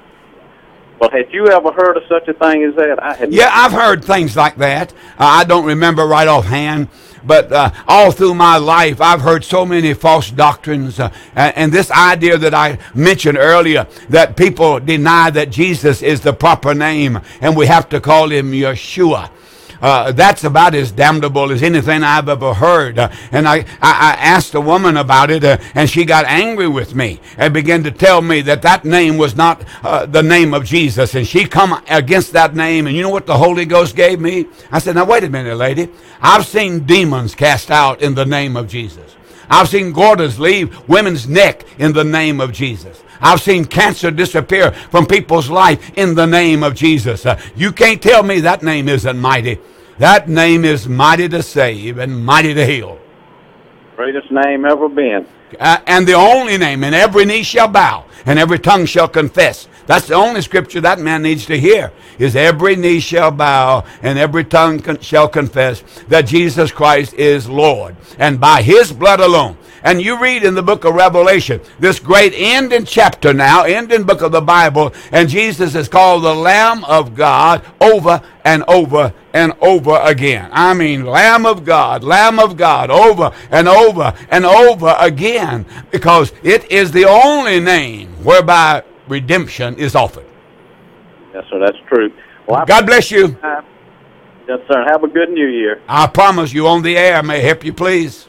Well, had you ever heard of such a thing as that? I've heard things like that. I don't remember right offhand. But all through my life, I've heard so many false doctrines. And this idea that I mentioned earlier, that people deny that Jesus is the proper name, and we have to call him Yeshua. That's about as damnable as anything I've ever heard. And I asked a woman about it, and she got angry with me and began to tell me that name was not the name of Jesus. And she come against that name, and you know what the Holy Ghost gave me? I said, now wait a minute, lady. I've seen demons cast out in the name of Jesus. I've seen garters leave women's neck in the name of Jesus. I've seen cancer disappear from people's life in the name of Jesus. You can't tell me that name isn't mighty. That name is mighty to save and mighty to heal. Greatest name ever been. And the only name, and every knee shall bow and every tongue shall confess. That's the only scripture that man needs to hear, is every knee shall bow and every tongue shall confess that Jesus Christ is Lord. And by his blood alone. And you read in the book of Revelation, this great ending chapter now, ending book of the Bible, and Jesus is called the Lamb of God over and over and over again. I mean, Lamb of God, over and over and over again, because it is the only name whereby redemption is offered. Yes, sir, that's true. Well, God bless you. Yes, sir. Have a good New Year. I promise you on the air. May I help you, please?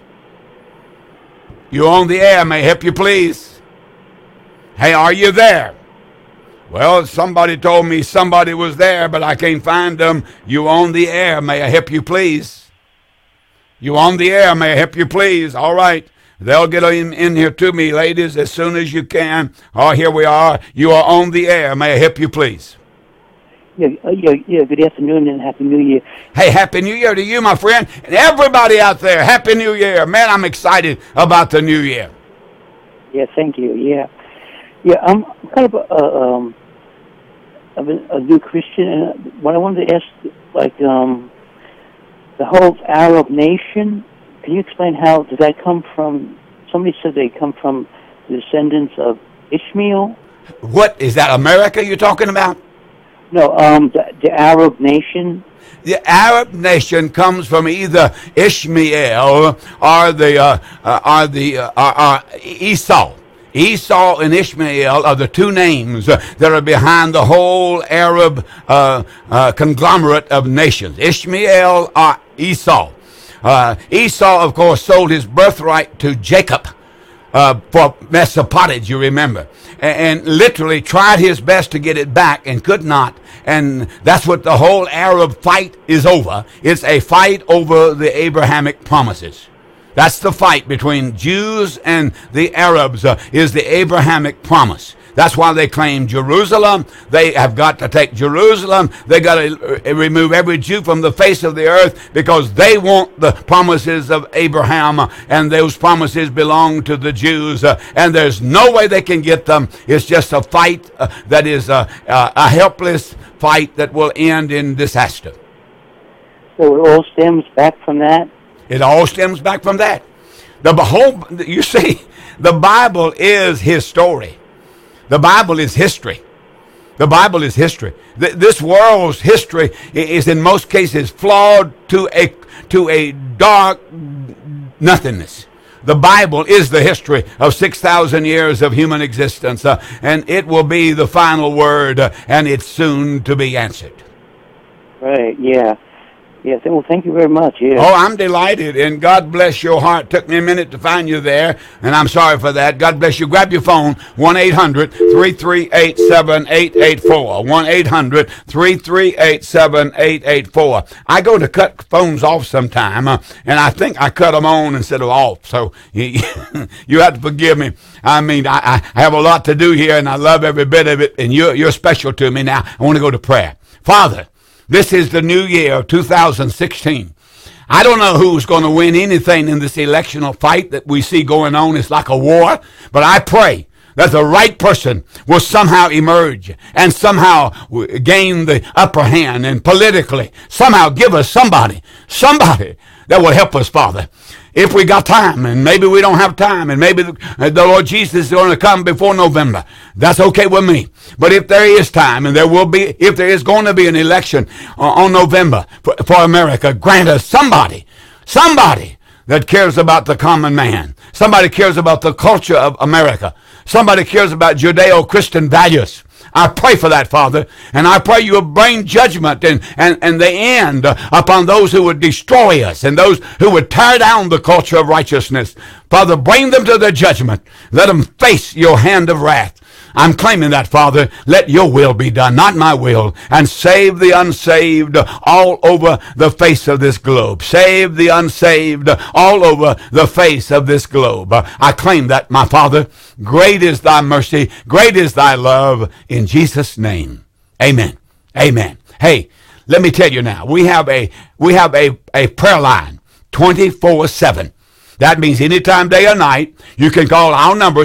You on the air. May I help you, please? Hey, are you there? Well, somebody told me somebody was there, but I can't find them. You on the air. May I help you, please? You on the air. May I help you, please? All right. They'll get in here to me, ladies, as soon as you can. Oh, here we are. You are on the air. May I help you, please? Yeah, good afternoon and Happy New Year. Hey, Happy New Year to you, my friend. And everybody out there, Happy New Year. Man, I'm excited about the new year. Yeah, thank you. Yeah, I'm kind of a new Christian, and what I wanted to ask, like, the whole Arab nation, can you explain how, did that come from, somebody said they come from the descendants of Ishmael? What, is that America you're talking about? No, the Arab nation. The Arab nation comes from either Ishmael or Esau. Esau and Ishmael are the two names that are behind the whole Arab conglomerate of nations. Ishmael or Esau. Esau, of course, sold his birthright to Jacob for Mesopotamia, you remember, and literally tried his best to get it back and could not. And that's what the whole Arab fight is over. It's a fight over the Abrahamic promises. That's the fight between Jews and the Arabs, is the Abrahamic promise. That's why they claim Jerusalem. They have got to take Jerusalem. They got to remove every Jew from the face of the earth because they want the promises of Abraham, and those promises belong to the Jews. And there's no way they can get them. It's just a fight that is a helpless fight that will end in disaster. So it all stems back from that? It all stems back from that. You see, the Bible is his story. The Bible is history. The Bible is history. This world's history is in most cases flawed to a dark nothingness. The Bible is the history of 6,000 years of human existence, and it will be the final word, and it's soon to be answered. Right, yeah. Yes, well, thank you very much. Yeah. Oh, I'm delighted, and God bless your heart. Took me a minute to find you there, and I'm sorry for that. God bless you. Grab your phone, 1-800-338-7884. 1-800-338-7884. I go to cut phones off sometime, and I think I cut them on instead of off, so you have to forgive me. I mean, I have a lot to do here, and I love every bit of it, and you're special to me. Now, I want to go to prayer. Father, this is the new year of 2016. I don't know who's going to win anything in this electional fight that we see going on. It's like a war. But I pray that the right person will somehow emerge and somehow gain the upper hand, and politically somehow give us somebody that will help us, Father. If we got time, and maybe we don't have time, and maybe the Lord Jesus is going to come before November, that's okay with me. But if there is time, and if there is going to be an election on November for America, grant us somebody that cares about the common man. Somebody cares about the culture of America. Somebody cares about Judeo-Christian values. I pray for that, Father, and I pray you will bring judgment and the end upon those who would destroy us and those who would tear down the culture of righteousness. Father, bring them to the judgment. Let them face your hand of wrath. I'm claiming that, Father. Let your will be done, not my will, and save the unsaved all over the face of this globe. Save the unsaved all over the face of this globe. I claim that, my Father. Great is thy mercy. Great is thy love. In Jesus' name, amen. Amen. Hey, let me tell you now, we have a prayer line 24/7. That means anytime, day or night, you can call our number,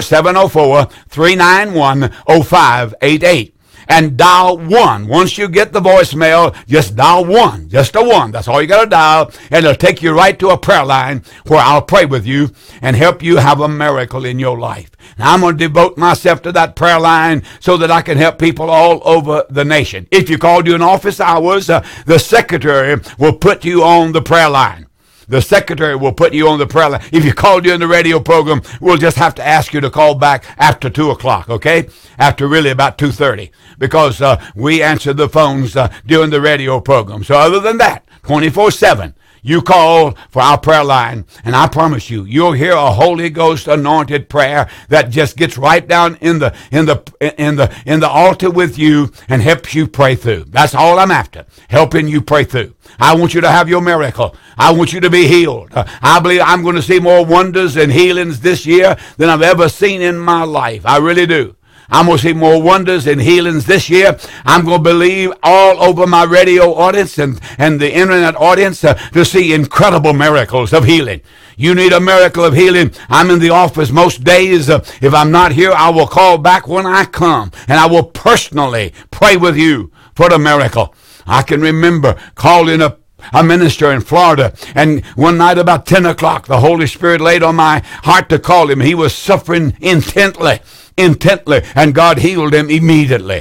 704-391-0588. And dial 1. Once you get the voicemail, just dial 1. Just a 1. That's all you got to dial. And it'll take you right to a prayer line where I'll pray with you and help you have a miracle in your life. Now, I'm going to devote myself to that prayer line so that I can help people all over the nation. If you call during office hours, the secretary will put you on the prayer line. The secretary will put you on the prayer line. If you call during the radio program, we'll just have to ask you to call back after 2 o'clock, okay? After really about 2:30, because we answer the phones during the radio program. So other than that, 24/7, you call for our prayer line, and I promise you, you'll hear a Holy Ghost anointed prayer that just gets right down in the altar with you and helps you pray through. That's all I'm after, helping you pray through. I want you to have your miracle. I want you to be healed. I believe I'm going to see more wonders and healings this year than I've ever seen in my life. I really do. I'm going to see more wonders and healings this year. I'm going to believe all over my radio audience and the internet audience to see incredible miracles of healing. You need a miracle of healing. I'm in the office most days. If I'm not here, I will call back when I come, and I will personally pray with you for the miracle. I can remember calling a minister in Florida, and one night about 10 o'clock, the Holy Spirit laid on my heart to call him. He was suffering intently, and God healed him immediately.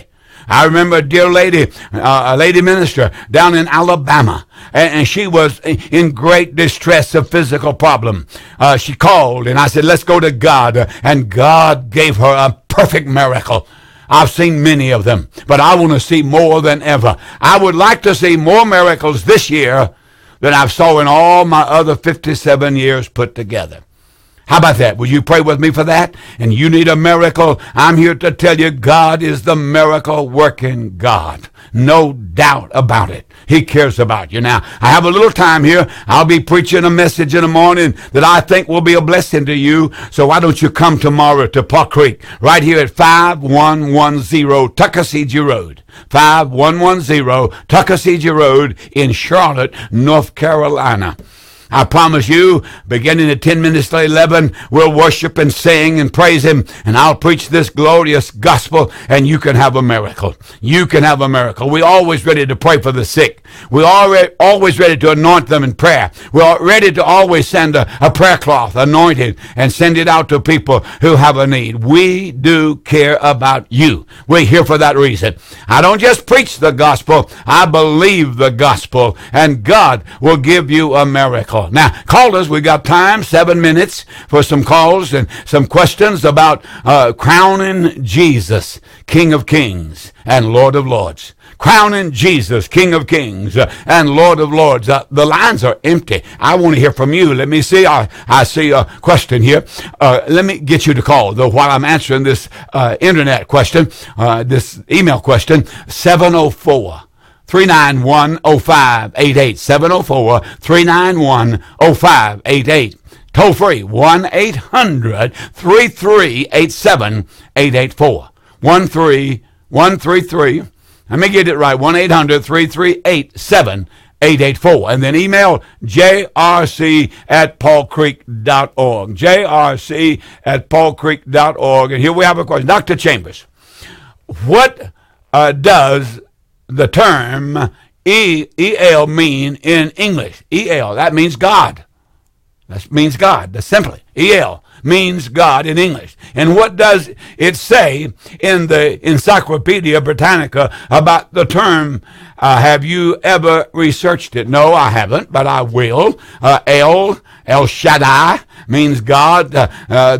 I remember a dear lady, a lady minister down in Alabama, and she was in great distress of physical problem. She called, and I said, let's go to God. And God gave her a perfect miracle. I've seen many of them, but I want to see more than ever. I would like to see more miracles this year than I've saw in all my other 57 years put together. How about that? Will you pray with me for that? And you need a miracle. I'm here to tell you God is the miracle working God. No doubt about it. He cares about you. Now, I have a little time here. I'll be preaching a message in the morning that I think will be a blessing to you. So why don't you come tomorrow to Paul Creek, right here at 5110 Tuckasegee Road. 5110 Tuckasegee Road in Charlotte, North Carolina. I promise you, beginning at 10 minutes to 11, we'll worship and sing and praise Him, and I'll preach this glorious gospel, and you can have a miracle. You can have a miracle. We're always ready to pray for the sick. We're always ready to anoint them in prayer. We're ready to always send a prayer cloth anointed and send it out to people who have a need. We do care about you. We're here for that reason. I don't just preach the gospel. I believe the gospel, and God will give you a miracle. Now, call us. We got time, 7 minutes for some calls and some questions about crowning Jesus, King of Kings and Lord of Lords. Crowning Jesus, King of Kings and Lord of Lords. The lines are empty. I want to hear from you. Let me see. I see a question here. Let me get you to call, though, while I'm answering this internet question, this email question, 704. 391-0588, 704-391-0588. Toll free, 1-800-3387-884. 133, let me get it right, 1-800-3387-884. And then email jrc@paulcreek.org, jrc@paulcreek.org. And here we have a question. Dr. Chambers, what does the term E-L mean in English? E-L, that means God. That means God. That's simply. E-L means God in English. And what does it say in the Encyclopedia Britannica about the term? Have you ever researched it? No, I haven't, but I will. El Shaddai means God, God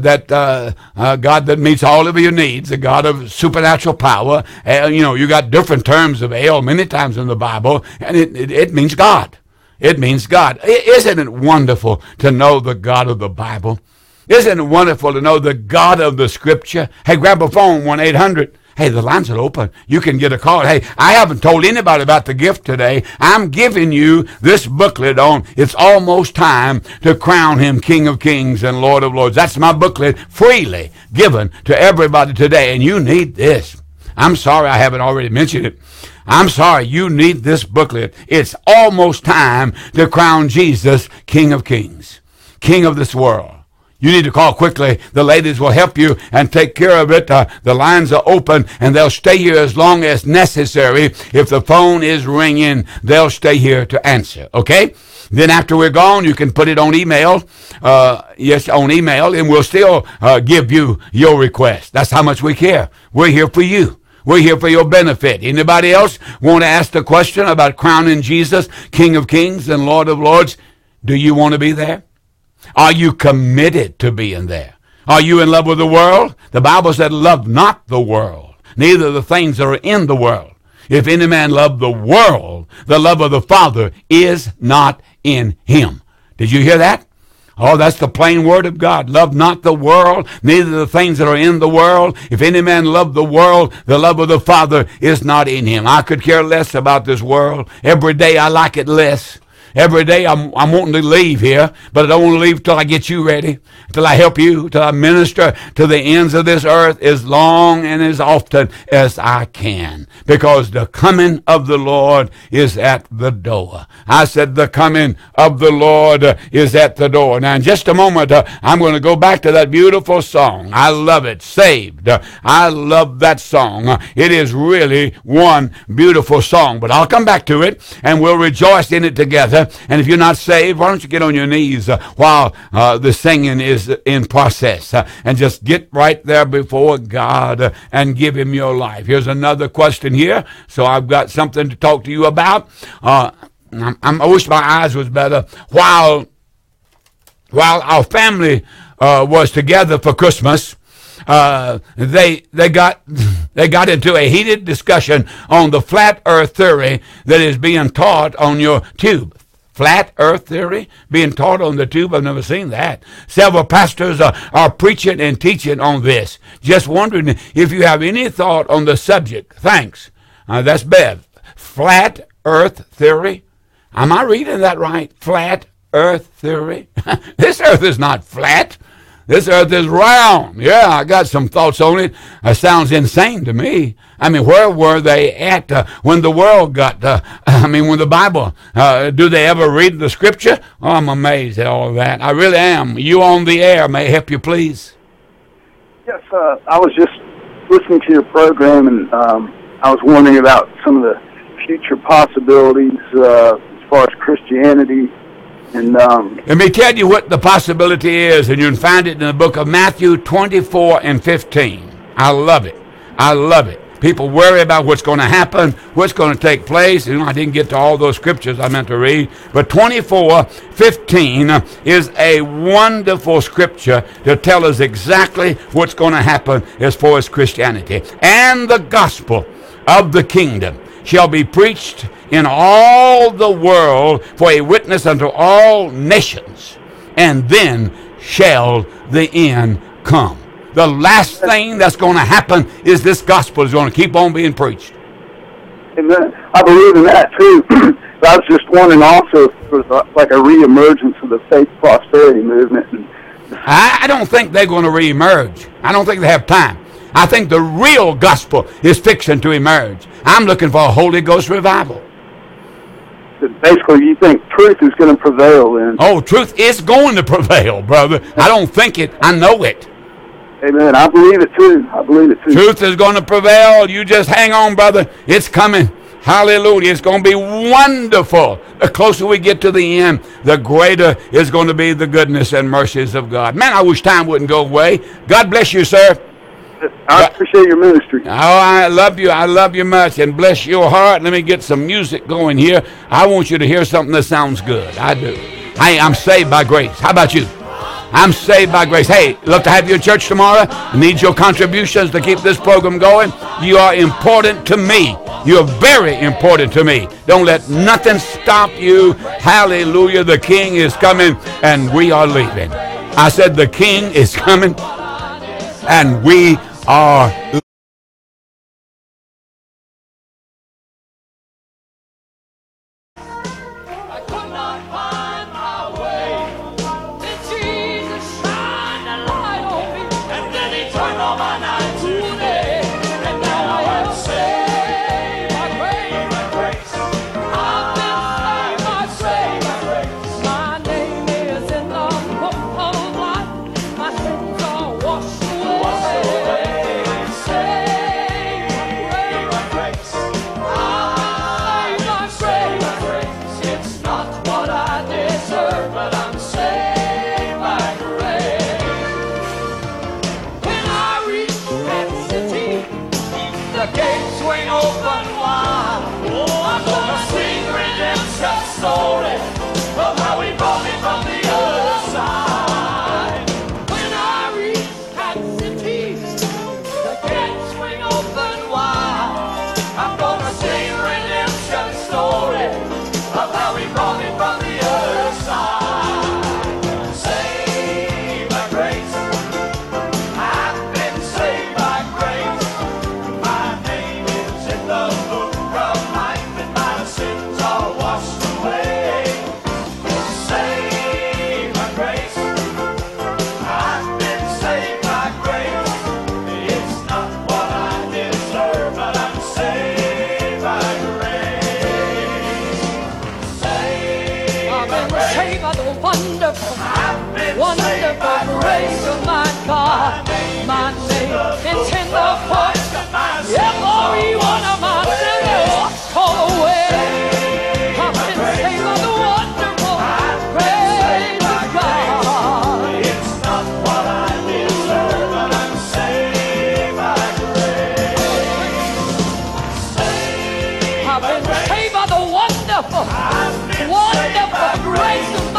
that meets all of your needs, a God of supernatural power. You got different terms of El many times in the Bible, and it means God. It means God. Isn't it wonderful to know the God of the Bible? Isn't it wonderful to know the God of the Scripture? Hey, grab a phone, 1-800. Hey, the lines are open. You can get a call. Hey, I haven't told anybody about the gift today. I'm giving you this booklet on It's Almost Time to Crown Him King of Kings and Lord of Lords. That's my booklet, freely given to everybody today, and you need this. I'm sorry I haven't already mentioned it. I'm sorry, you need this booklet. It's almost time to crown Jesus King of Kings, King of this world. You need to call quickly. The ladies will help you and take care of it. The lines are open, and they'll stay here as long as necessary. If the phone is ringing, they'll stay here to answer, okay? Then after we're gone, you can put it on email. Yes, on email, and we'll still give you your request. That's how much we care. We're here for you. We're here for your benefit. Anybody else want to ask the question about crowning Jesus, King of Kings and Lord of Lords? Do you want to be there? Are you committed to being there? Are you in love with the world? The Bible said, love not the world, neither the things that are in the world. If any man love the world, the love of the Father is not in him. Did you hear that? Oh, that's the plain word of God. Love not the world, neither the things that are in the world. If any man love the world, the love of the Father is not in him. I could care less about this world. Every day I like it less. Every day I'm wanting to leave here, but I don't want to leave till I get you ready, till I help you, till I minister to the ends of this earth as long and as often as I can, because the coming of the Lord is at the door. I said the coming of the Lord is at the door. Now in just a moment, I'm going to go back to that beautiful song. I love it, Saved. I love that song. It is really one beautiful song, but I'll come back to it and we'll rejoice in it together. And if you're not saved, why don't you get on your knees while the singing is in process and just get right there before God and give him your life. Here's another question here. So I've got something to talk to you about. I wish my eyes was better. While our family was together for Christmas, they got into a heated discussion on the flat earth theory that is being taught on your tube. Flat earth theory being taught on the tube. I've never seen that. Several pastors are preaching and teaching on this. Just wondering if you have any thought on the subject. Thanks. That's Bev. Flat earth theory. Am I reading that right? Flat earth theory. This earth is not flat. This earth is round. Yeah, I got some thoughts on it. It sounds insane to me. I mean, where were they at when the world got, when the Bible, do they ever read the scripture? Oh, I'm amazed at all of that. I really am. You on the air. May I help you, please? Yes, I was just listening to your program, and I was wondering about some of the future possibilities as far as Christianity. And let me tell you what the possibility is, and you can find it in the book of Matthew 24 and 15. I love it. I love it. People worry about what's going to happen, what's going to take place. I didn't get to all those scriptures I meant to read, but 24:15 is a wonderful scripture to tell us exactly what's going to happen as far as Christianity. And the gospel of the kingdom shall be preached in all the world for a witness unto all nations, and then shall the end come. The last thing that's going to happen is this gospel is going to keep on being preached. Amen. I believe in that too. But I was just wondering also if there was like a reemergence of the faith prosperity movement. I don't think they're going to reemerge. I don't think they have time. I think the real gospel is fixing to emerge. I'm looking for a Holy Ghost revival. Basically, you think truth is going to prevail then? Oh, truth is going to prevail, brother. I don't think it. I know it. Amen. I believe it too. I believe it too. Truth is going to prevail. You just hang on, brother. It's coming. Hallelujah. It's going to be wonderful. The closer we get to the end, the greater is going to be the goodness and mercies of God. Man, I wish time wouldn't go away. God bless you, sir. I appreciate your ministry. Oh, I love you. I love you much. And bless your heart. Let me get some music going here. I want you to hear something that sounds good. I do. Hey, I'm saved by grace. How about you? I'm saved by grace. Hey, love to have you at church tomorrow. I need your contributions to keep this program going. You are important to me. You're very important to me. Don't let nothing stop you. Hallelujah. The King is coming and we are leaving. I said the King is coming and we are leaving. Wonderful grace of my God, my name is in the book. Every one of my sinners call away. I've been saved by the wonder. Wonderful grace of